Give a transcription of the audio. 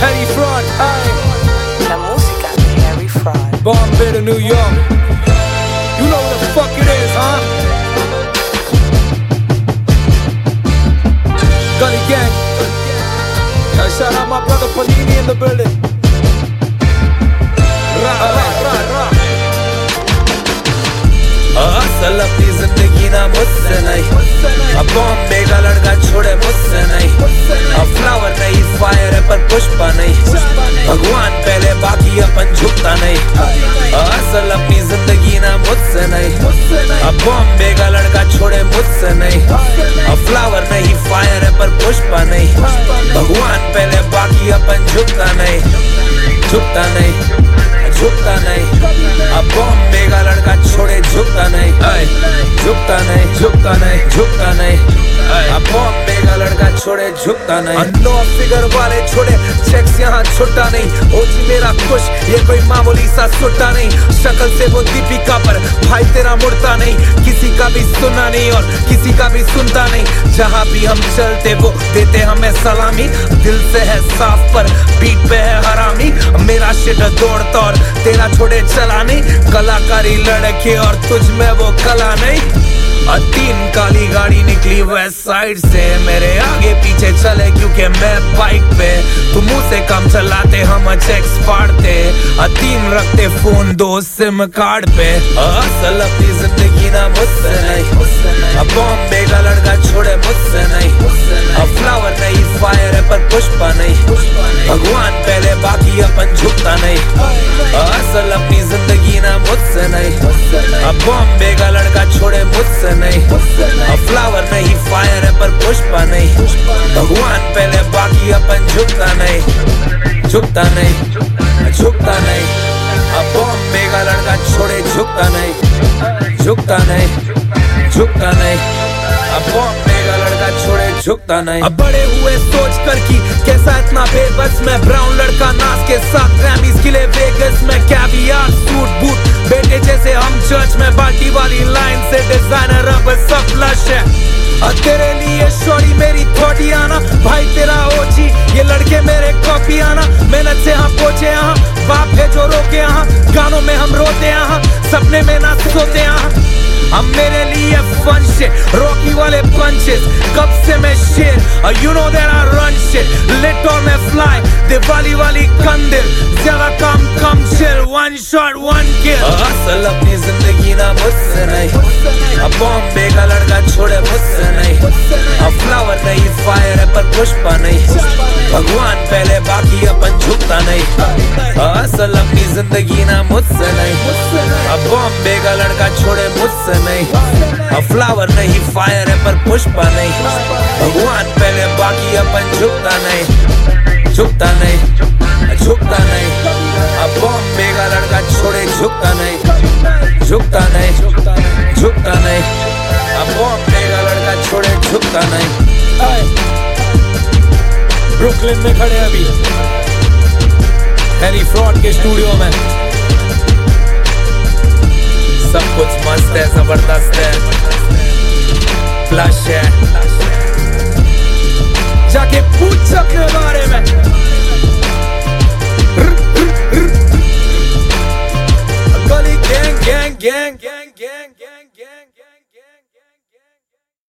Harry Fraud, La música de Harry Fraud. Bombay to New York. You know what the fuck it is, huh? Gully Gang. Yo, shout out my brother Panini in the building. असल अपनी जिंदगी ना मुझसे नहीं, अब बॉम्बे का लड़का छोड़े मुझसे नहीं, अब फ्लावर नहीं फायर है पर पुष्पा नहीं, भगवान पहले बाकी अपन झुकता नहीं। असल अपनी जिंदगी ना मुझसे नहीं, अब बॉम्बे का लड़का छोड़े मुझसे नहीं, अब फ्लावर नहीं फायर है पर पुष्पा नहीं, भगवान पहले बाकी अपन झुकता नहीं, झुकता नहीं, झुकता नहीं। अब बॉम्बे का लड़का छोड़े झुकता नहीं, झुकता नहीं, झुकता नहीं, झुकता नहीं। अब बॉम्बे का लड़का छोड़े झुकता नहीं। नो फिगर वाले छोड़े चेक्स यहाँ छुट्टा नहीं, ओजी मेरा खुश ये कोई मामूली सा सुट्टा नहीं, शक्ल से वो दीपिका पर भाई तेरा मुड़ता नहीं, किसी का भी सुना नहीं और किसी का भी सुनता नहीं, जहाँ भी हम चलते वो देते हमें सलामी, दिल से है साफ पर बीट पे है हरामी, मेरा शिट दौड़ता और तेरा छोड़े चला नहीं, कलाकारी लड़के और तुझ में वो कला नहीं। और 3 काली गाड़ी निकली वेस्ट साइड से, मेरे आगे पीछे चले क्योंकि मैं बाइक पे, तू मुंह से कम चलाते हम चेक्स फाड़ते, 3 रखते फोन 2 सिम कार्ड पे। असल अपनी जिंदगी ना मुझसे नहीं, अब बॉम्बे का लड़का छोड़े मुझसे नहीं, अब फ्लावर नहीं फायर है पर पुष्पा नहीं, भगवान पहले बाकी अपन झुकता नहीं। असल अपनी जिंदगी ना मुझसे नहीं, अब बॉम्बे का लड़का छोड़े मुझसे नहीं, अब फ्लावर नहीं फायर है पर पुष्पा नहीं, भगवान पहले बाकी अपन झुकता नहीं, झुकता नहीं, झुकता नहीं। अब बॉम्बे का लड़का छोड़े झुकता नहीं, झुकता नहीं, झुकता नहीं। अब बॉम्बे का लड़का छोड़े झुकता नहीं। अब बड़े हुए सोच कर कि कैसा इतना बेबस में, ब्राउन लड़का नाच के साथ ग्रैमीज के लिए वेगस में, कैवियार सूट बूट बेटे जैसे हम चर्च में, बाल्टी वाली लाइन से डिजाइनर अब सब फ्लश है। और तेरे लिए शॉरी मेरी थोड़ी आना, भाई तेरा ओजी ये लड़के मेरे कॉपी आना, मेहनत से हम पहुंचे यहाँ, बाप है जो रोके यहाँ, गानों में हम रोते यहाँ, सपने में ना सोते यहाँ, हम मेरे लिए फन शिट, रॉकी वाले पंचेस, कब से मैं शेर, you know that I run shit, lit और मैं fly, दिवाली वाली कंदिल, ज्यादा काम कम chill, one shot one kill। असल अपनी जिंदगी ना मुझसे नहीं, अब बॉम्बे का लड़का छोड़े मुझसे नहीं, अब फ्लावर नहीं फायर है पर पुष्पा नहीं, भगवान पहले बाकी अपन झुकता नहीं। असल अपनी जिंदगी ना मुझसे नहीं, अब बॉम्बे का लड़का छोड़े मुझसे नहीं, अब फ्लावर नहीं फायर है पर पुष्पा नहीं, भगवान पहले बाकी अपन झुकता नहीं, झुकता नहीं, झुकता नहीं। अब बॉम्बे का लड़का छोड़े झुकता नहीं, झुकता नहीं, झुकता नहीं। अब बॉम्बे का लड़का छोड़े झुकता नहीं। ब्रुकलिन में खड़े अभी हैरी फ्रॉड के स्टूडियो में, सब कुछ मस्त है, जबरदस्त है, फ्लश है।